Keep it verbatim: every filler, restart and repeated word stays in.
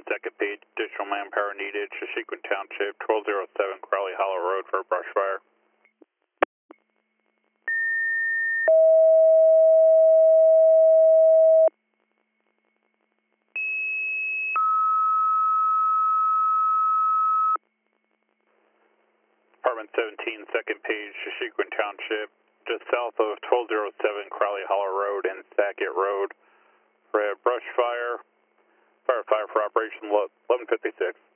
second page, additional manpower needed, Shashequin Township, twelve oh seven Crowley Hollow Road for a brush fire. Department seventeen, second page, Shashequin Township, just south of twelve oh seven Crowley Hollow Road and Sackett Road for a brush fire. Fire fire for operation eleven fifty-six.